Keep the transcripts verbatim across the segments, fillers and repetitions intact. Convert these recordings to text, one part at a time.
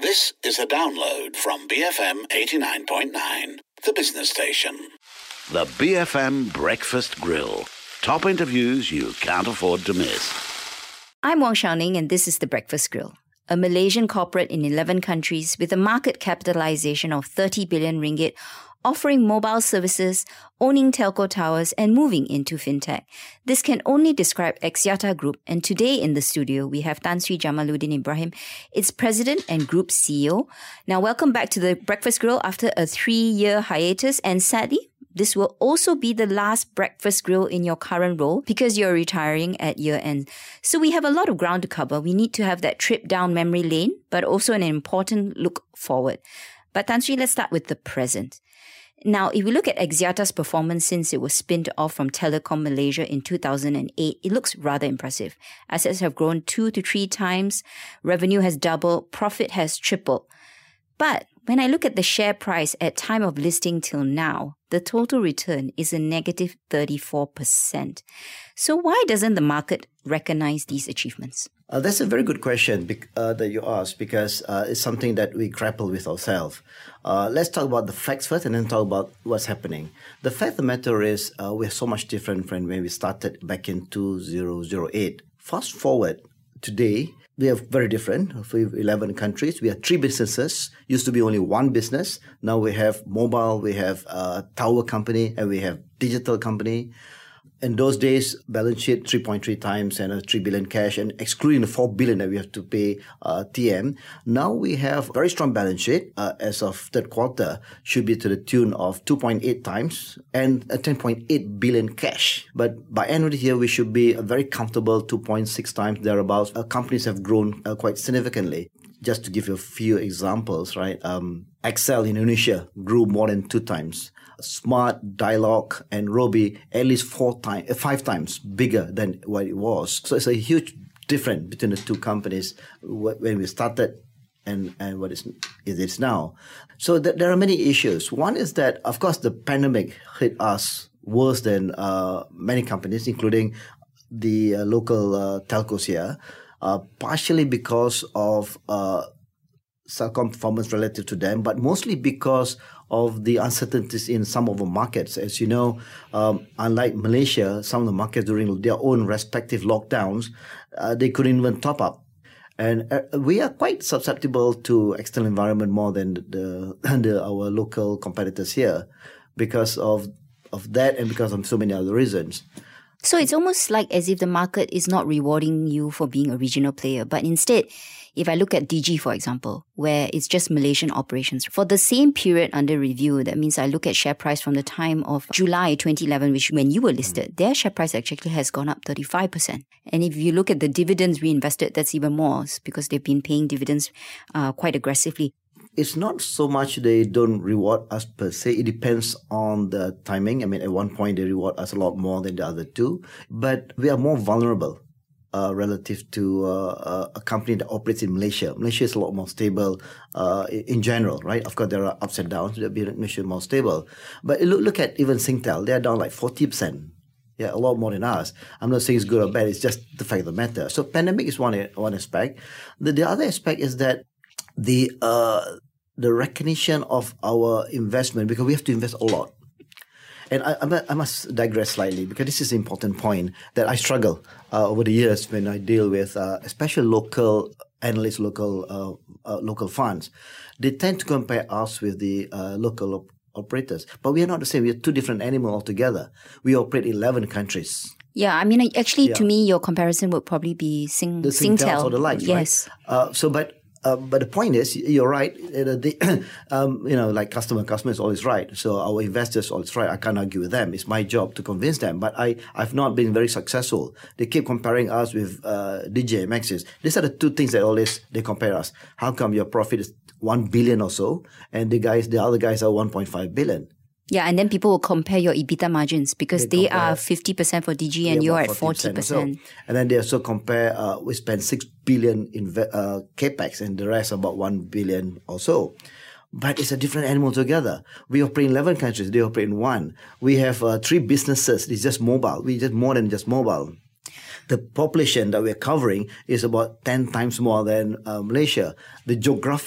This is a download from B F M eighty-nine point nine, the business station. The B F M Breakfast Grill. Top interviews you can't afford to miss. I'm Wong Shao Ning and this is The Breakfast Grill, a Malaysian corporate in eleven countries with a market capitalization of thirty billion ringgit, offering mobile services, owning telco towers, and moving into fintech. This can only describe Axiata Group, and today in the studio, we have Tan Sri Jamaluddin Ibrahim, its president and group C E O. Now, welcome back to The Breakfast Grill after a three-year hiatus, and sadly, this will also be the last Breakfast Grill in your current role because you're retiring at year end. So we have a lot of ground to cover. We need to have that trip down memory lane, but also an important look forward. But Tan Sri, let's start with the present. Now, if we look at Axiata's performance since it was spinned off from Telekom Malaysia in two thousand eight, it looks rather impressive. Assets have grown two to three times, revenue has doubled, profit has tripled. But when I look at the share price at time of listing till now, the total return is a negative thirty-four percent. So why doesn't the market recognize these achievements? Uh, that's a very good question uh, that you asked because uh, it's something that we grapple with ourselves. Uh, let's talk about the facts first and then talk about what's happening. The fact of the matter is uh, we're so much different from when we started back in two thousand eight. Fast forward today, we are very different. We have eleven countries. We have three businesses. Used to be only one business. Now we have mobile, we have a tower company, and we have digital company. In those days, balance sheet three point three times and a three billion cash, and excluding the four billion that we have to pay uh, T M. Now we have very strong balance sheet uh, as of third quarter, should be to the tune of two point eight times and a ten point eight billion cash. But by end of the year, we should be a very comfortable two point six times thereabouts. Uh, companies have grown uh, quite significantly. Just to give you a few examples, right? Um, XL in Indonesia grew more than two times. Smart, Dialog, and Robi at least four times, five times bigger than what it was. So it's a huge difference between the two companies when we started and, and what is, it is now. So th- there are many issues. One is that, of course, the pandemic hit us worse than uh, many companies, including the uh, local uh, telcos here, uh, partially because of uh, Celcom performance relative to them, but mostly because of the uncertainties in some of the markets. As you know, um, unlike Malaysia, some of the markets during their own respective lockdowns, uh, they couldn't even top up. And uh, we are quite susceptible to external environment more than the, the our local competitors here because of of that and because of so many other reasons. So it's almost like as if the market is not rewarding you for being a regional player, but instead, if I look at D G, for example, where it's just Malaysian operations, for the same period under review, that means I look at share price from the time of July twenty eleven, which when you were listed, their share price actually has gone up thirty-five percent. And if you look at the dividends reinvested, that's even more because they've been paying dividends uh, quite aggressively. It's not so much they don't reward us per se. It depends on the timing. I mean, at one point, they reward us a lot more than the other two. But we are more vulnerable uh, relative to uh, a company that operates in Malaysia. Malaysia is a lot more stable uh, in general, right? Of course, there are ups and downs. Malaysia is more stable. But look, look at even Singtel. They're down like forty percent. Yeah, a lot more than us. I'm not saying it's good or bad. It's just the fact of the matter. So pandemic is one, one aspect. The, the other aspect is that the uh, the recognition of our investment, because we have to invest a lot. And I, I must digress slightly because this is an important point that I struggle uh, over the years when I deal with, uh, especially local analysts, local uh, uh, local funds. They tend to compare us with the uh, local op- operators, but we are not the same. We are two different animals altogether. We operate in eleven countries. Yeah, I mean, actually, yeah. to me, your comparison would probably be Sing- the Singtel. Singtel or the likes, yes. Right? Uh, so, but. Uh, but the point is, you're right. Uh, the, um, you know, like customer, customer is always right. So our investors always right. I can't argue with them. It's my job to convince them. But I, I've not been very successful. They keep comparing us with uh, D J, Maxis. These are the two things that always they compare us. How come your profit is one billion or so, and the guys, the other guys are one point five billion? Yeah, and then people will compare your EBITDA margins because they, they are fifty percent for D G and you're at forty percent. So. And then they also compare, uh, we spend six billion in uh, capex and the rest about one billion or so. But it's a different animal together. We operate in eleven countries, they operate in one. We have uh, three businesses, it's just mobile. We just more than just mobile. The population that we're covering is about ten times more than uh, Malaysia. The geographic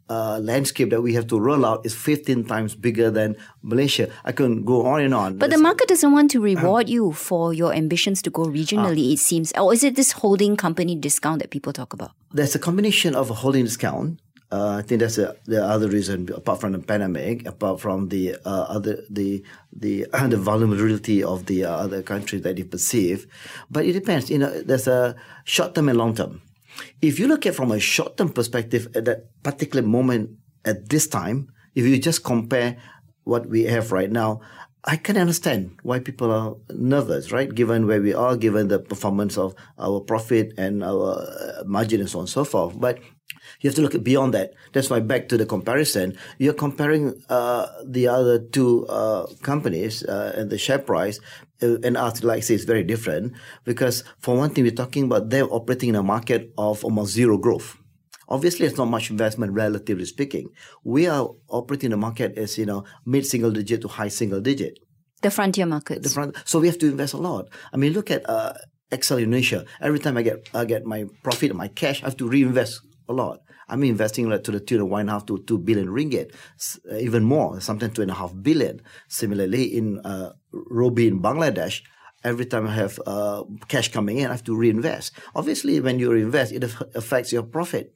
uh, landscape that we have to roll out is fifteen times bigger than Malaysia. I can go on and on. But There's, the market doesn't want to reward you for your ambitions to go regionally, uh, it seems. Or is it this holding company discount that people talk about? There's a combination of a holding discount. Uh, I think that's a, the other reason, apart from the pandemic, apart from the uh, other the the uh, the vulnerability of the uh, other countries that you perceive. But it depends. You know, there's a short term and long term. If you look at from a short term perspective at that particular moment at this time, if you just compare what we have right now, I can understand why people are nervous, right? Given where we are, given the performance of our profit and our margin and so on and so forth. But you have to look at beyond that. That's why back to the comparison, you're comparing uh, the other two uh, companies uh, and the share price, uh, and us, like I say, is very different because for one thing, we're talking about them operating in a market of almost zero growth. Obviously, it's not much investment, relatively speaking. We are operating the market as, you know, mid-single digit to high single digit. The frontier markets. The front, so we have to invest a lot. I mean, look at uh, XL Indonesia. Every time I get I get my profit, my cash, I have to reinvest a lot. I'm investing like to the tune of one and a half to two billion ringgit, even more, sometimes two and a half billion. Similarly, in uh, Robi in Bangladesh, every time I have uh, cash coming in, I have to reinvest. Obviously, when you reinvest, it affects your profit.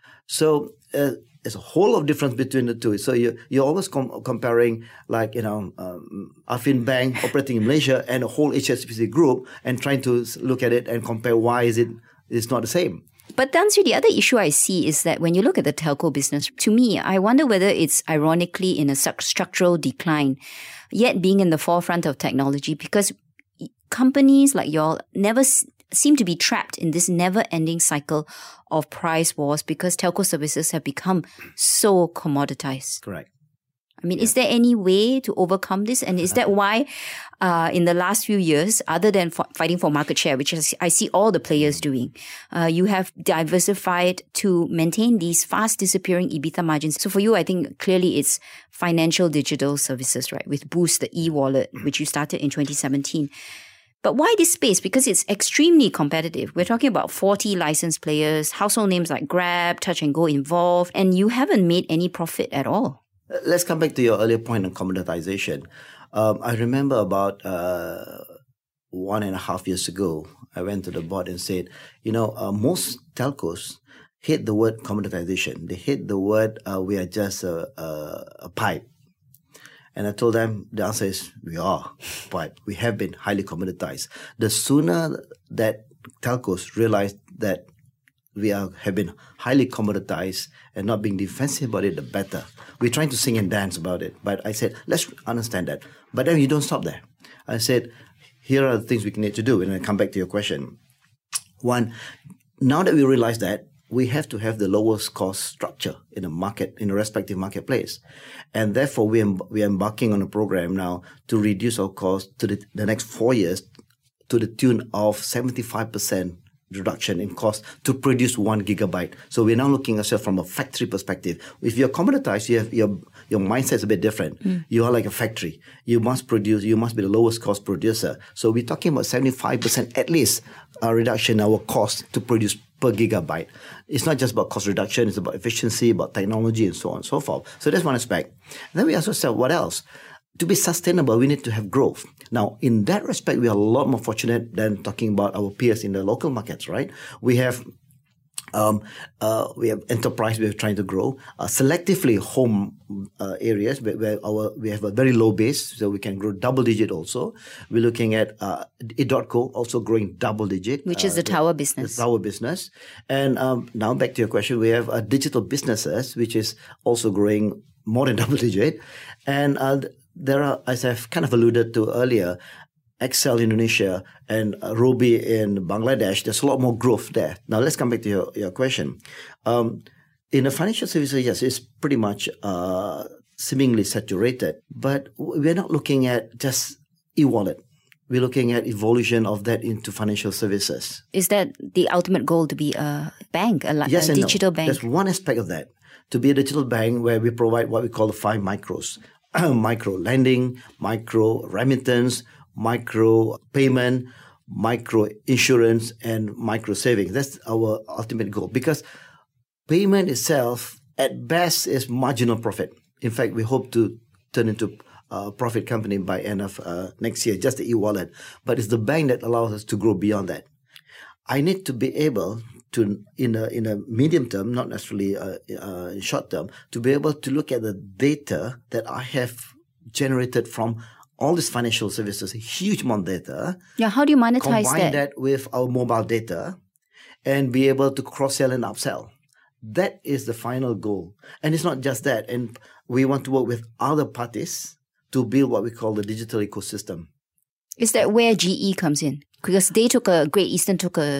So uh, there's a whole lot of difference between the two. So you, you're always com- comparing like, you know, um, Affin Bank operating in Malaysia and a whole H S B C group and trying to look at it and compare why is it it's not the same. But Tan Sri, the other issue I see is that when you look at the telco business, to me, I wonder whether it's ironically in a structural decline, yet being in the forefront of technology, because companies like y'all never s- seem to be trapped in this never-ending cycle of price wars because telco services have become so commoditized. Correct. I mean, Yeah. is there any way to overcome this? And is that why uh, in the last few years, other than f- fighting for market share, which is, I see all the players doing, uh, you have diversified to maintain these fast disappearing EBITDA margins. So for you, I think clearly it's financial digital services, right? With Boost, the e-wallet, which you started in twenty seventeen. But why this space? Because it's extremely competitive. We're talking about forty licensed players, household names like Grab, Touch and Go involved, and you haven't made any profit at all. Let's come back to your earlier point on commoditization. Um, I remember about uh, one and a half years ago, I went to the board and said, you know, uh, most telcos hate the word commoditization. They hate the word uh, we are just a, a, a pipe. And I told them the answer is we are pipe. We have been highly commoditized. The sooner that telcos realize that we are have been highly commoditized and not being defensive about it, the better. We're trying to sing and dance about it. But I said, let's understand that. But then you don't stop there. I said, here are the things we need to do. And I come back to your question. One, now that we realize that, we have to have the lowest cost structure in a market, in a respective marketplace. And therefore, we, em- we are embarking on a program now to reduce our cost to the, the next four years to the tune of seventy-five percent reduction in cost to produce one gigabyte. So we're now looking at it from a factory perspective. If you're commoditized, you have your your mindset's a bit different. Mm. You are like a factory. You must produce. You must be the lowest cost producer. So we're talking about seventy-five percent at least uh, reduction in our cost to produce per gigabyte. It's not just about cost reduction. It's about efficiency, about technology, and so on and so forth. So that's one aspect. And then we ask ourselves, what else? To be sustainable, we need to have growth. Now, in that respect, we are a lot more fortunate than talking about our peers in the local markets, right? We have um, uh, we have enterprise we're trying to grow. Uh, selectively home uh, areas where, where our we have a very low base, so we can grow double digit also. We're looking at uh, edotco also growing double digit. Which is uh, the tower business. The tower business. And um, now back to your question, we have uh, digital businesses, which is also growing more than double digit. And uh, there are, as I've kind of alluded to earlier, X L Indonesia and uh, Robi in Bangladesh, there's a lot more growth there. Now, let's come back to your, your question. Um, in the financial services, yes, it's pretty much uh, seemingly saturated, but we're not looking at just e-wallet. We're looking at evolution of that into financial services. Is that the ultimate goal, to be a bank, a, yes a and digital no. bank? That's one aspect of that. To be a digital bank where we provide what we call the five micros. Micro lending, micro remittance, micro payment, micro insurance, and micro savings. That's our ultimate goal, because payment itself at best is marginal profit. In fact, we hope to turn into a profit company by end of uh, next year, just the e-wallet. But it's the bank that allows us to grow beyond that. I need to be able to, in a in a medium term, not necessarily uh, uh, in short term, to be able to look at the data that I have generated from all these financial services, a huge amount of data. Yeah, how do you monetize combine that? that with our mobile data and be able to cross-sell and upsell. That is the final goal. And it's not just that. And we want to work with other parties to build what we call the digital ecosystem. Is that where G E comes in? Because they took a, Great Eastern took a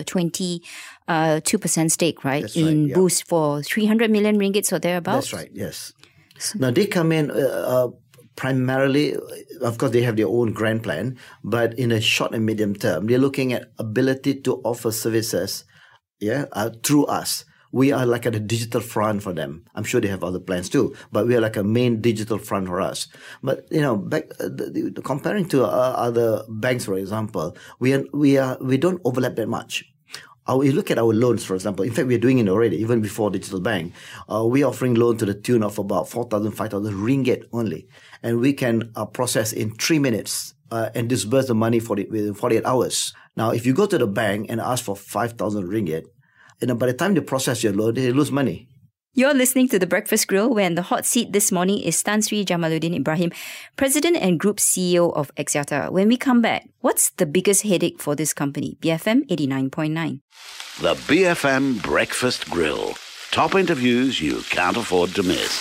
twenty-two percent stake, right? That's in right, yeah. Boost for three hundred million ringgits or thereabouts? That's right, yes. So, now, they come in uh, uh, primarily, of course, they have their own grand plan, but in a short and medium term, they're looking at ability to offer services yeah, uh, through us. We are like at a digital front for them. I'm sure they have other plans too, but we are like a main digital front for us. But, you know, back uh, the, the, comparing to uh, other banks, for example, we are, we are, we don't overlap that much. Uh, you look at our loans, for example. In fact, we're doing it already, even before digital bank. Uh, we're offering loan to the tune of about four thousand, five thousand ringgit only. And we can uh, process in three minutes uh, and disburse the money for the, within forty-eight hours. Now, if you go to the bank and ask for five thousand ringgit, you know, by the time they process your loan, they lose money. You're listening to The Breakfast Grill, where in the hot seat this morning is Tan Sri Jamaluddin Ibrahim, President and Group C E O of Axiata. When we come back, what's the biggest headache for this company? B F M eighty-nine point nine. The B F M Breakfast Grill. Top interviews you can't afford to miss.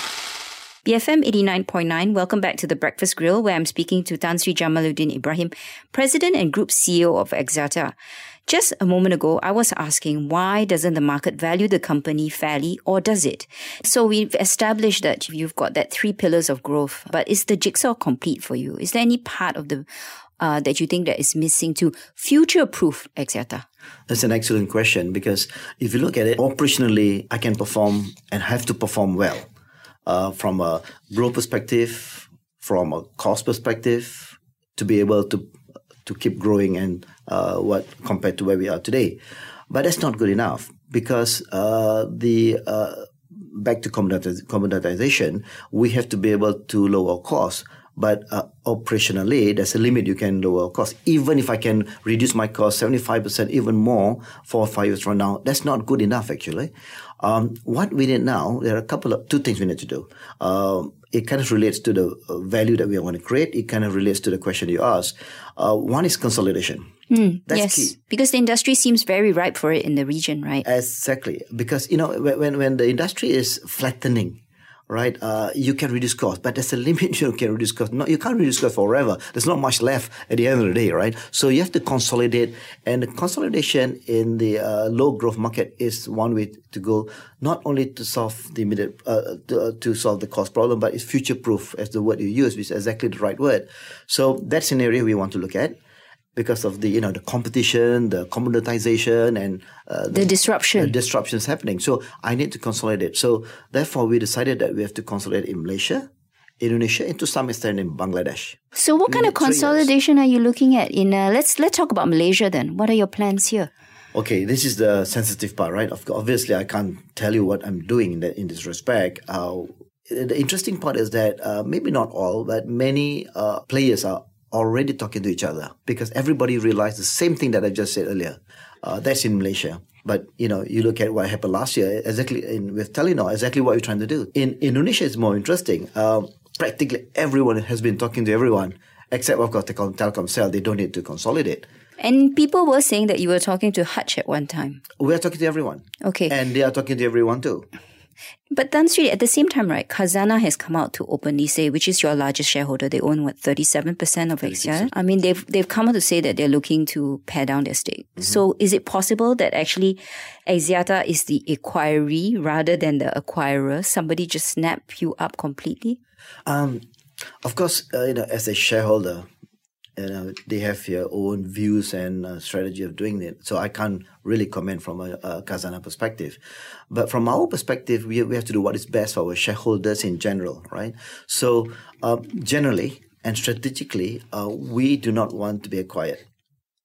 B F M eighty-nine point nine, welcome back to The Breakfast Grill, where I'm speaking to Tan Sri Jamaluddin Ibrahim, President and Group C E O of Axiata. Just a moment ago, I was asking, why doesn't the market value the company fairly, or does it? So we've established that you've got that three pillars of growth, but is the jigsaw complete for you? Is there any part of the uh, that you think that is missing to future-proof Axiata? That's an excellent question, because if you look at it, operationally, I can perform and have to perform well. Uh, from a growth perspective, from a cost perspective, to be able to to keep growing and uh, what compared to where we are today. But that's not good enough, because uh, the uh, back to commoditization, we have to be able to lower costs. But uh, operationally, there's a limit you can lower costs. Even if I can reduce my cost seventy-five percent, even more, four or five years from now, that's not good enough, actually. Um, what we need now, there are a couple of, two things we need to do. Um, it kind of relates to the value that we want to create. It kind of relates to the question you asked. Uh, one is consolidation. Mm, That's yes, key. Because the industry seems very ripe for it in the region, right? Exactly. Because, you know, when, when the industry is flattening, right, uh, you can reduce cost, but there's a limit you can reduce cost. No, you can't reduce cost forever. There's not much left at the end of the day, right? So you have to consolidate, and the consolidation in the uh, low growth market is one way to go, not only to solve the immediate, uh, to, uh, to solve the cost problem, but it's future proof, as the word you use, which is exactly the right word. So that's an area we want to look at, because of the, you know, the competition, the commoditization, and uh, the, the disruption. The disruptions happening. So I need to consolidate. So therefore, we decided that we have to consolidate in Malaysia, Indonesia, and to some extent in Bangladesh. So what We kind of need three years. consolidation are you looking at? In uh, let's let's talk about Malaysia then. What are your plans here? Okay, this is the sensitive part, right? Of course, obviously, I can't tell you what I'm doing in that in this respect. Uh, the interesting part is that uh, maybe not all, but many uh, players are already talking to each other, because everybody realized the same thing that I just said earlier. Uh, that's in Malaysia. But, you know, you look at what happened last year, exactly in, with Telenor, exactly what you're trying to do. In Indonesia, it's more interesting. Um, practically everyone has been talking to everyone, except, of course, Telkom, Telkomsel. They don't need to consolidate. And people were saying that you were talking to Hutch at one time. We are talking to everyone. Okay. And they are talking to everyone too. But Tan Sri, at the same time, right, Khazanah has come out to openly say, which is your largest shareholder, they own, what, thirty-seven percent of Axiata? I mean, they've they've come out to say that they're looking to pare down their stake. Mm-hmm. So is it possible that actually Axiata is the acquiree rather than the acquirer? Somebody just snap you up completely? Um, of course, uh, you know, as a shareholder, you know, they have their own views and uh, strategy of doing it. So I can't really comment from a, a Khazanah perspective. But from our perspective, we, we have to do what is best for our shareholders in general, right? So uh, generally and strategically, uh, we do not want to be acquired,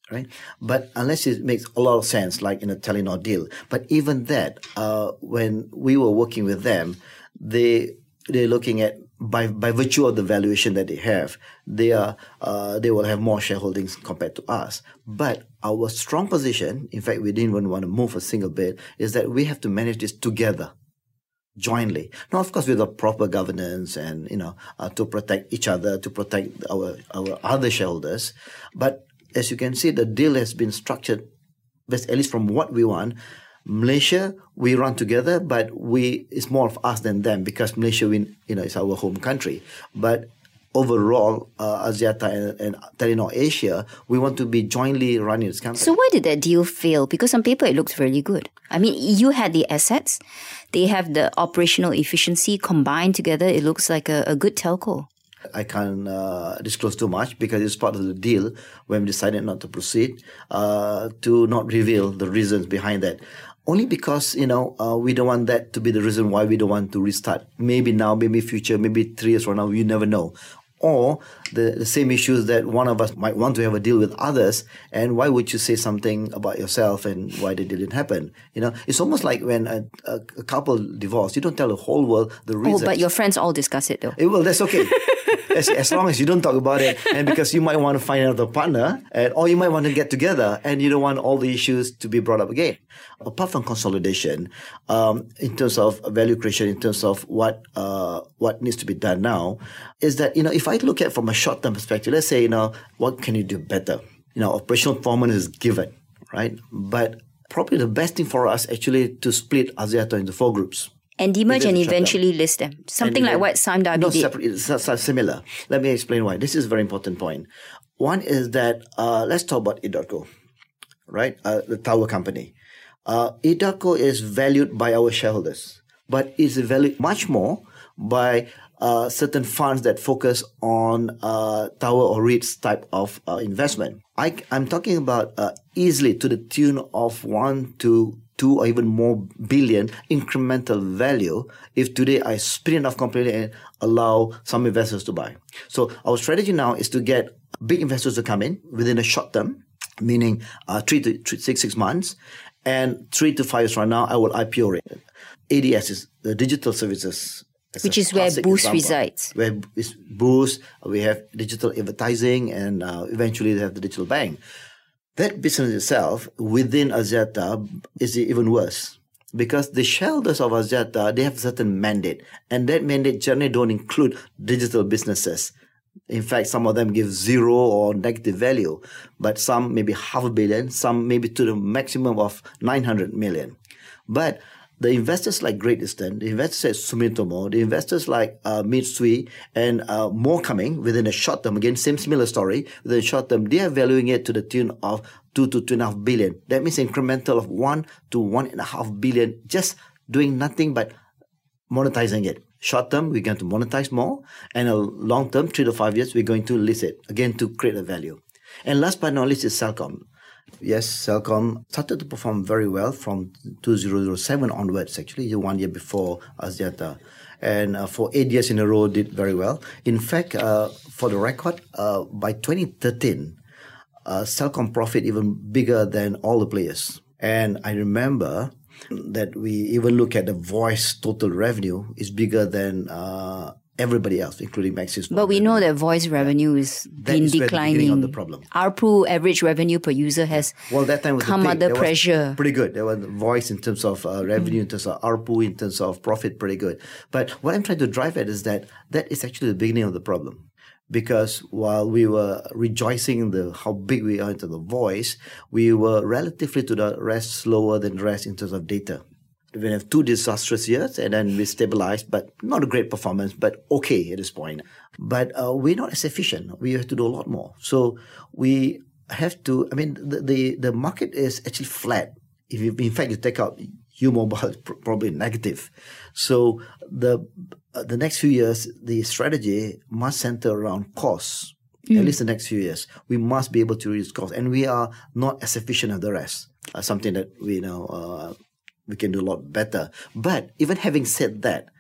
right? But unless it makes a lot of sense, like in a Telenor deal. But even that, uh, when we were working with them, they they're looking at by by virtue of the valuation that they have, they are uh, they will have more shareholdings compared to us. But our strong position, in fact, we didn't even want to move a single bit, is that we have to manage this together, jointly. Now, of course, with the proper governance and, you know, uh, to protect each other, to protect our our other shareholders. But as you can see, the deal has been structured, at least from what we want. Malaysia, we run together, but we it's more of us than them because Malaysia, we, you know, is our home country. But overall, uh, Axiata and, and Telenor Asia, we want to be jointly running this company. So why did that deal fail? Because on paper, it looked really good. I mean, you had the assets. They have the operational efficiency combined together. It looks like a, a good telco. I can't uh, disclose too much because it's part of the deal when we decided not to proceed, uh, to not reveal the reasons behind that. Only because, you know, uh, we don't want that to be the reason why we don't want to restart. Maybe now, maybe future, maybe three years from now, you never know. Or the, the same issues that one of us might want to have a deal with others. And why would you say something about yourself and why the deal didn't happen? You know, it's almost like when a, a, a couple divorce, you don't tell the whole world the reasons. Oh, but your friends all discuss it though. It, well, that's okay. As, as long as you don't talk about it, and because you might want to find another partner, and, or you might want to get together, and you don't want all the issues to be brought up again. Apart from consolidation, um, in terms of value creation, in terms of what uh, what needs to be done now, is that, you know, if I look at from a short-term perspective, let's say, you know, what can you do better? You know, operational performance is given, right? But probably the best thing for us actually to split Axiata into four groups. And demerge and eventually list them. Something like what Sime Darby no, did. Separate, it's similar. Let me explain why. This is a very important point. One is that, uh, let's talk about EDOTCO, right? Uh, the tower company. Uh, EDOTCO is valued by our shareholders, but is valued much more by uh, certain funds that focus on uh, tower or REITs type of uh, investment. I, I'm talking about uh, easily to the tune of one to two or even more billion incremental value if today I spin it off completely and allow some investors to buy. So our strategy now is to get big investors to come in within a short term, meaning uh, three to three, six, six months, and three to five years from now, I will I P O it. A D S is the digital services. Which is where Boost example. resides. Where is Boost, we have digital advertising, and uh, eventually they have the digital bank. That business itself within Axiata is even worse because the shareholders of Axiata, they have a certain mandate, and that mandate generally don't include digital businesses. In fact, some of them give zero or negative value, but some maybe half a billion, some maybe to the maximum of nine hundred million. But the investors like Great Eastern, the investors like Sumitomo, the investors like uh, Mitsui, and uh, more coming within a short term, again, same similar story, within a short term, they are valuing it to the tune of two to two and a half billion. That means incremental of one to one and a half billion, just doing nothing but monetizing it. Short term, we're going to monetize more, and a long term, three to five years, we're going to list it, again, to create a value. And last but not least is Celcom. Yes, Celcom started to perform very well from two thousand seven onwards, actually, one year before Axiata. And uh, for eight years in a row, did very well. In fact, uh, for the record, uh, by twenty thirteen, uh, Celcom profit even bigger than all the players. And I remember that we even look at the voice total revenue is bigger than uh, everybody else, including Maxis. But we know that voice revenue is been is declining. Of the problem. A R P U, average revenue per user, has well, that time was come under pressure. Pretty good. There was voice in terms of uh, revenue, mm. in terms of A R P U, in terms of profit, pretty good. But what I'm trying to drive at is that that is actually the beginning of the problem. Because while we were rejoicing in the how big we are into the voice, we were relatively to the rest slower than the rest in terms of data. We have two disastrous years and then we stabilized, but not a great performance, but okay at this point. But uh, we're not as efficient. We have to do a lot more. So we have to, I mean, the the, the market is actually flat. If you, in fact, you take out U-Mobile, probably negative. So the uh, the next few years, the strategy must center around costs. Mm. At least the next few years, we must be able to reduce costs. And we are not as efficient as the rest. Uh, something that we you know uh, we can do a lot better. But even having said that,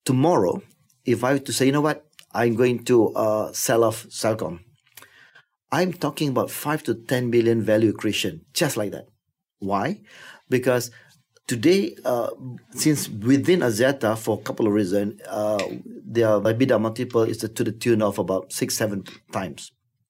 tomorrow, if I were to say, you know what, I'm going to uh, sell off Celcom, I'm talking about five to ten billion value creation, just like that. Why? Because today, uh, since within Axiata, for a couple of reasons, uh, their EBITDA multiple is to the tune of about six, seven times.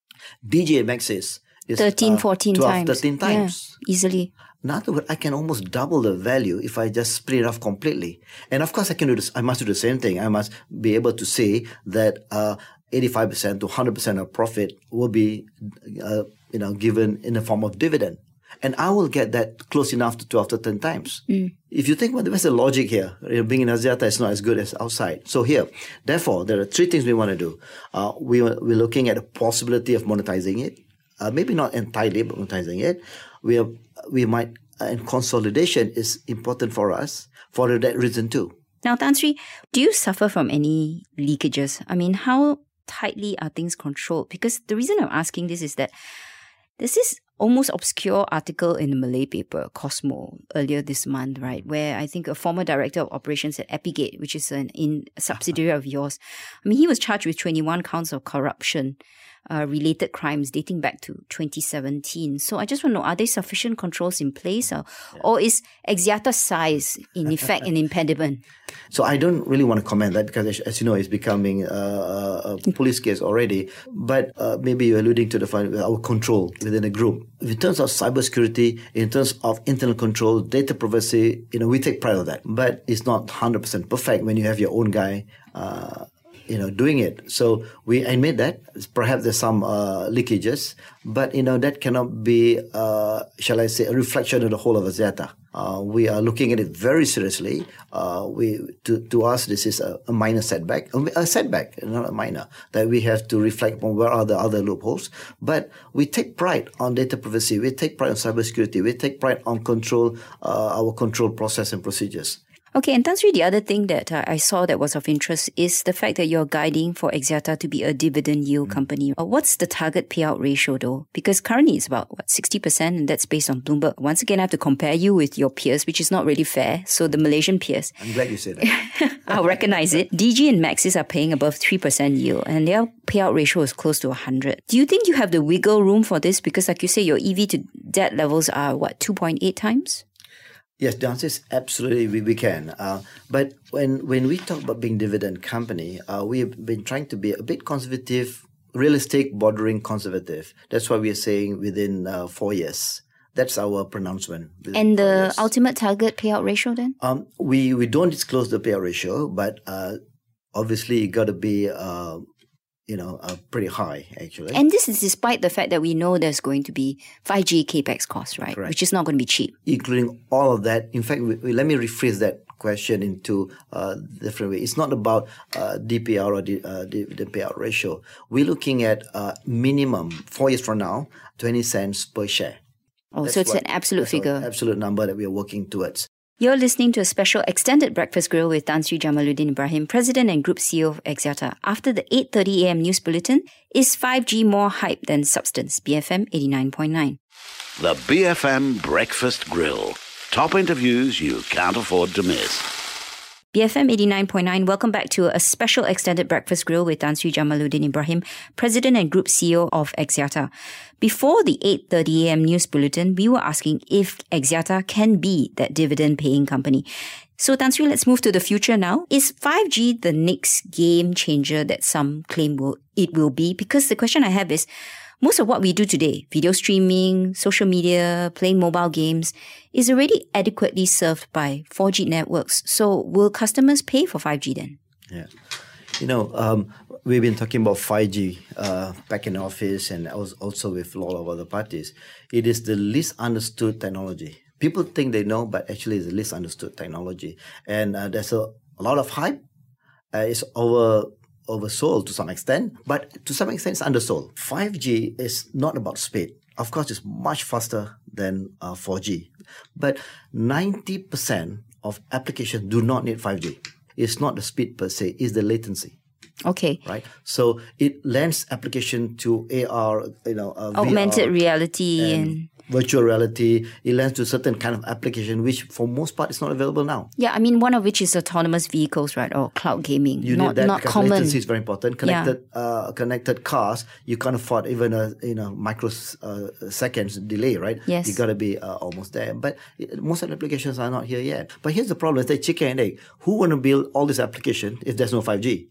D J and Maxis is thirteen, uh, fourteen twelve, times. thirteen times. Yeah, easily. In other words, I can almost double the value if I just split it off completely. And of course, I can do this. I must do the same thing. I must be able to say that uh, eighty-five percent to one hundred percent of profit will be, uh, you know, given in the form of dividend. And I will get that close enough to twelve to ten times. Mm. If you think, well, what's the logic here? Being in Axiata is not as good as outside. So here, therefore, there are three things we want to do. Uh, we, we're looking at the possibility of monetizing it. Uh, maybe not entirely, but monetizing it. We are, we might, uh, and consolidation is important for us for that reason too. Now, Tan Sri, do you suffer from any leakages? I mean, how tightly are things controlled? Because the reason I'm asking this is that there's this almost obscure article in the Malay paper, Cosmo, earlier this month, right, where I think a former director of operations at Epigate, which is an in a subsidiary of yours, I mean, he was charged with twenty-one counts of corruption uh, related crimes dating back to twenty seventeen. So I just want to know, are there sufficient controls in place, or, yeah. or is Axiata's size in effect an impediment? So I don't really want to comment that because, as you know, it's becoming uh, a police case already. But uh, maybe you're alluding to the fact our control within a group. In terms of cybersecurity, in terms of internal control, data privacy, you know, we take pride of that. But it's not one hundred percent perfect when you have your own guy, uh, you know, doing it. So we admit that perhaps there's some uh, leakages, but you know that cannot be, uh, shall I say, a reflection of the whole of Axiata. Uh, we are looking at it very seriously. Uh, we to, to us, this is a, a minor setback, a setback, not a minor, that we have to reflect on where are the other loopholes. But we take pride on data privacy. We take pride on cybersecurity. We take pride on control, uh, our control process and procedures. Okay, and Tan Sri, the other thing that uh, I saw that was of interest is the fact that you're guiding for Axiata to be a dividend yield mm. company. Uh, what's the target payout ratio though? Because currently it's about, what, sixty percent, and that's based on Bloomberg. Once again, I have to compare you with your peers, which is not really fair. So the Malaysian peers. I'm glad you said that. I'll recognize it. D G and Maxis are paying above three percent yield, and their payout ratio is close to one hundred. Do you think you have the wiggle room for this? Because like you say, your E V to debt levels are, what, two point eight times? Yes, the answer is absolutely we, we can. Uh, but when when we talk about being dividend company, uh, we have been trying to be a bit conservative, realistic, bordering conservative. That's why we are saying within uh, four years. That's our pronouncement. And the years. Ultimate target payout ratio then? Um, we, we don't disclose the payout ratio, but uh, obviously it got to be... Uh, you know, uh, pretty high, actually. And this is despite the fact that we know there's going to be five G capex costs, right? Correct. Which is not going to be cheap. Including all of that. In fact, we, we, let me rephrase that question into a uh, different way. It's not about uh, D P R or the, uh, the, the payout ratio. We're looking at uh, minimum, four years from now, twenty cents per share. Oh, that's so it's what, an absolute figure. An absolute number that we are working towards. You're listening to a special extended breakfast grill with Tan Sri Jamaluddin Ibrahim, President and Group C E O of Axiata. After the eight thirty a.m. news bulletin, is five G more hype than substance? B F M eighty-nine point nine. The B F M Breakfast Grill. Top interviews you can't afford to miss. B F M eighty-nine point nine, welcome back to a special extended breakfast grill with Tan Sri Jamaluddin Ibrahim, President and Group C E O of Axiata. Before the eight thirty a.m. news bulletin, we were asking if Axiata can be that dividend-paying company. So Tan Sri, let's move to the future now. Is five G the next game changer that some claim will it will be? Because the question I have is, most of what we do today, video streaming, social media, playing mobile games, is already adequately served by four G networks. So will customers pay for five G then? Yeah. You know, um, we've been talking about five G uh, back in the office and also with a lot of other parties. It is the least understood technology. People think they know, but actually it's the least understood technology. And uh, there's a, a lot of hype. Uh, it's over... oversold to some extent, but to some extent it's undersold. five G is not about speed. Of course, it's much faster than uh, four G. But ninety percent of applications do not need five G. It's not the speed per se, it's the latency. Okay. Right? So it lends application to A R, you know, uh, augmented V R reality and, and virtual reality. It lends to certain kind of application, which for most part is not available now. Yeah, I mean, one of which is autonomous vehicles, right? Or cloud gaming. You not, need that not because common. latency is very important. Connected, Yeah. uh, connected cars, you can't afford even a you know micro uh, seconds delay, right? Yes. You got to be uh, almost there. But it, most of the applications are not here yet. But here's the problem: it's like chicken and egg. Who want to build all this application if there's no five G?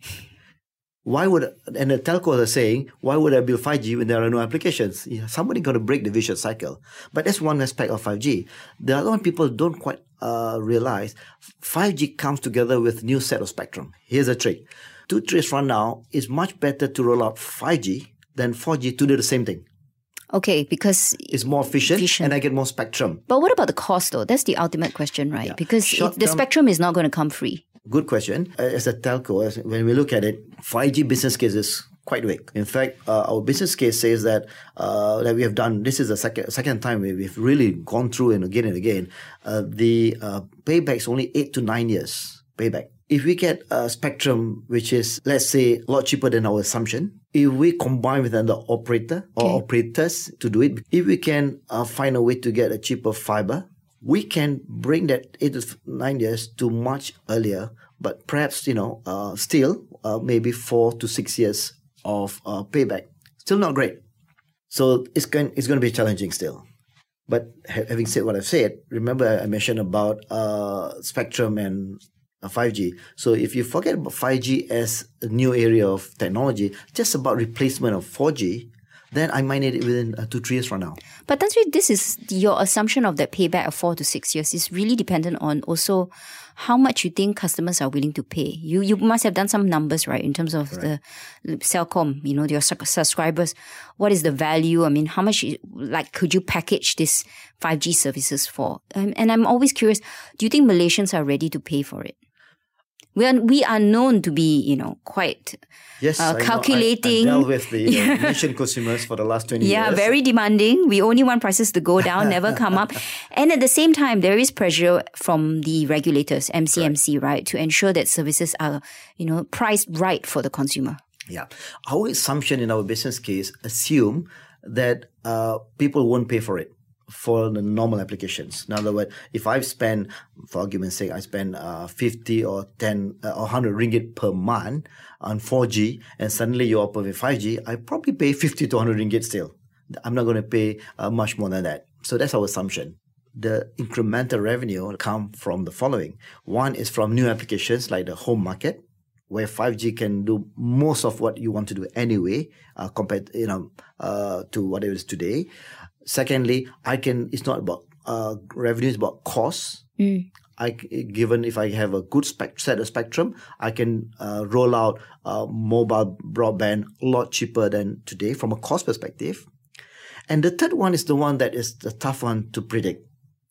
Why would, and the telcos are saying, why would I build five G when there are no applications? Yeah, somebody got to break the vicious cycle. But that's one aspect of five G. The other one people don't quite uh, realize, five G comes together with new set of spectrum. Here's a trick. Two, three years from now, it's much better to roll out five G than four G to do the same thing. Okay, because it's more efficient, efficient and I get more spectrum. But what about the cost though? That's the ultimate question, right? Yeah. Because it, the spectrum is not going to come free. Good question. As a telco, as, when we look at it, five G business case is quite weak. In fact, uh, our business case says that uh, that we have done, this is the second second time we, we've really gone through and again and again, uh, the uh, payback is only eight to nine years payback. If we get a spectrum which is, let's say, a lot cheaper than our assumption, if we combine with another operator or okay. operators to do it, if we can uh, find a way to get a cheaper fiber, we can bring that eight to nine years to much earlier, but perhaps, you know, uh, still uh, maybe four to six years of uh, payback. Still not great. So it's going, it's going to be challenging still. But ha- having said what I've said, remember I mentioned about uh, spectrum and uh, five G. So if you forget about five G as a new area of technology, just about replacement of four G, then I might need it within uh, two, three years from now. But that's really, this is your assumption of that payback of four to six years is really dependent on also how much you think customers are willing to pay. You you must have done some numbers, right, in terms of right. the Celcom, you know, your subscribers. What is the value? I mean, how much, like, could you package this five G services for? Um, and I'm always curious, do you think Malaysians are ready to pay for it? We are, we are known to be, you know, quite yes, uh, calculating. I, I dealt with the uh, Malaysian consumers for the last twenty yeah, years. Yeah, very demanding. We only want prices to go down, never come up. And at the same time, there is pressure from the regulators, M C M C, right, right to ensure that services are, you know, priced right for the consumer. Yeah. Our assumption in our business case assume that uh, people won't pay for it for the normal applications. In other words, if I spend, for argument's sake, I spend uh, fifty or ten uh, or one hundred ringgit per month on four G and suddenly you offer with five G, I probably pay fifty to one hundred ringgit still. I'm not going to pay uh, much more than that. So that's our assumption. The incremental revenue will come from the following. One is from new applications like the home market, where five G can do most of what you want to do anyway, uh, compared, you know, uh, to what it is today. Secondly, I can. It's not about uh, revenue; it's about costs. Mm. I given if I have a good spec, set of spectrum, I can uh, roll out uh, mobile broadband a lot cheaper than today from a cost perspective. And the third one is the one that is the tough one to predict: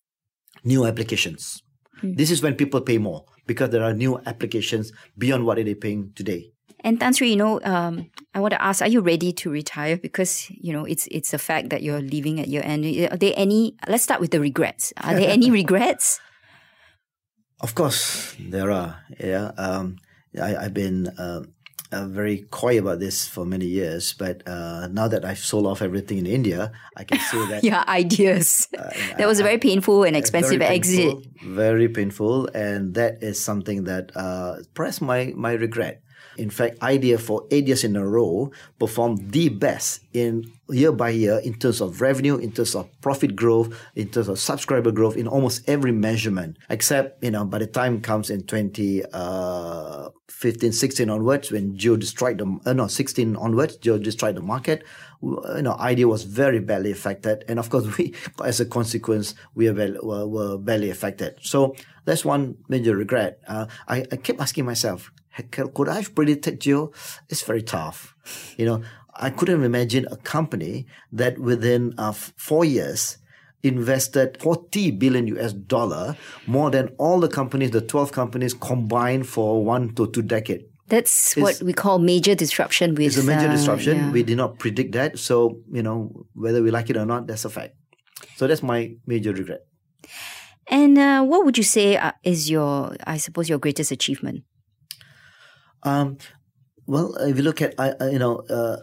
new applications. Mm. This is when people pay more because there are new applications beyond what they're paying today. And Tan Sri, you know, um, I want to ask, are you ready to retire? Because, you know, it's it's a fact that you're leaving at your end. Are there any, let's start with the regrets. Are there any regrets? Of course, there are. Yeah, um, I, I've been uh, uh, very coy about this for many years. But uh, now that I've sold off everything in India, I can say that... yeah, ideas. Uh, that was a very painful and expensive very exit. Painful, very painful. And that is something that uh, perhaps my, my regret. In fact, Idea for eight years in a row performed the best in year by year in terms of revenue, in terms of profit growth, in terms of subscriber growth, in almost every measurement. Except, you know, by the time comes in twenty fifteen, sixteen onwards, when Jio destroyed the, uh, no, sixteen onwards, Jio destroyed the market. You know, Idea was very badly affected, and of course, we, as a consequence, we are well, were, were badly affected. So that's one major regret. Uh, I, I kept asking myself, could I have predicted Jio? It's very tough. You know, I couldn't imagine a company that within uh, four years invested forty billion U S dollar, more than all the companies, the twelve companies combined for one to two decades. That's it's, what we call major disruption. With, it's a major uh, disruption. Yeah. We did not predict that. So, you know, whether we like it or not, that's a fact. So that's my major regret. And uh, what would you say uh, is your, I suppose, your greatest achievement? Um, well, if you look at, uh, you know, uh,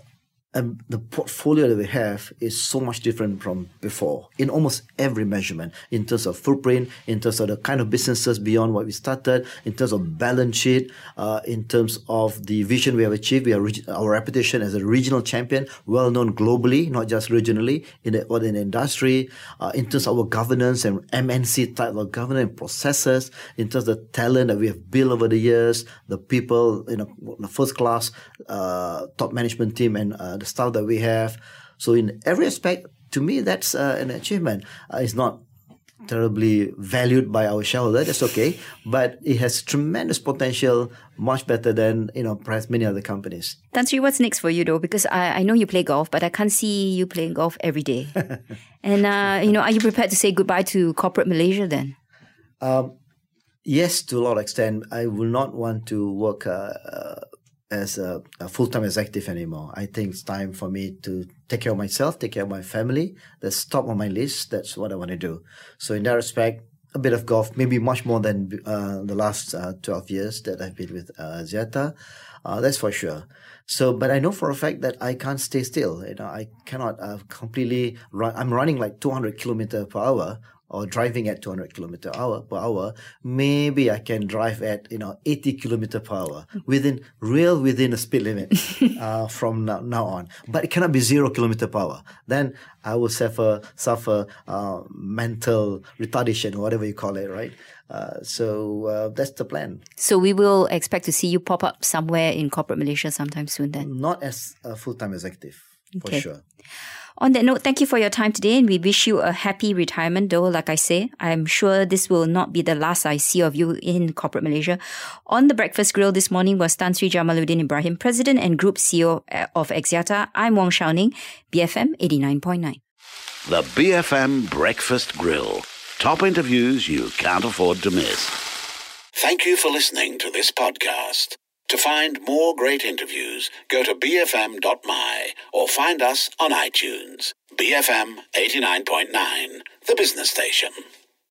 And the portfolio that we have is so much different from before in almost every measurement, in terms of footprint, in terms of the kind of businesses beyond what we started, in terms of balance sheet, uh, in terms of the vision we have achieved. We are reg- our reputation as a regional champion, well known globally, not just regionally, in the, or in the industry, uh, in terms of our governance and M N C type of governance processes, in terms of the talent that we have built over the years, the people, you know, the first class uh, top management team, and uh, the staff that we have. So in every aspect, to me, that's uh, an achievement. Uh, it's not terribly valued by our shareholder. That's okay, but it has tremendous potential, much better than, you know, perhaps many other companies. Tan Sri, what's next for you though? Because I, I know you play golf, but I can't see you playing golf every day. And uh, you know, are you prepared to say goodbye to corporate Malaysia then? Um, yes, to a lot of extent. I will not want to work Uh, uh, as a, a full-time executive anymore. I think it's time for me to take care of myself, take care of my family. That's top on my list. That's what I want to do. So in that respect, a bit of golf, maybe much more than uh, the last uh, twelve years that I've been with uh, Axiata. Uh, that's for sure. So, but I know for a fact that I can't stay still. You know, I cannot uh, completely run. I'm running like two hundred kilometers per hour, or driving at two hundred kilometers hour per hour. Maybe I can drive at, you know, eighty kilometers per hour within real within the speed limit uh, from now, now on. But it cannot be zero kilometer per hour. Then I will suffer suffer uh, mental retardation, or whatever you call it, right? Uh, so uh, that's the plan. So we will expect to see you pop up somewhere in corporate Malaysia sometime soon then? Not as a full-time executive, for okay. sure. On that note, thank you for your time today, and we wish you a happy retirement, though, like I say. I'm sure this will not be the last I see of you in corporate Malaysia. On The Breakfast Grill this morning was Tan Sri Jamaluddin Ibrahim, President and Group C E O of Axiata. I'm Wong Shao Ning, B F M eighty-nine point nine. The B F M Breakfast Grill. Top interviews you can't afford to miss. Thank you for listening to this podcast. To find more great interviews, go to b f m dot m y or find us on iTunes. B F M eighty-nine point nine, the business station.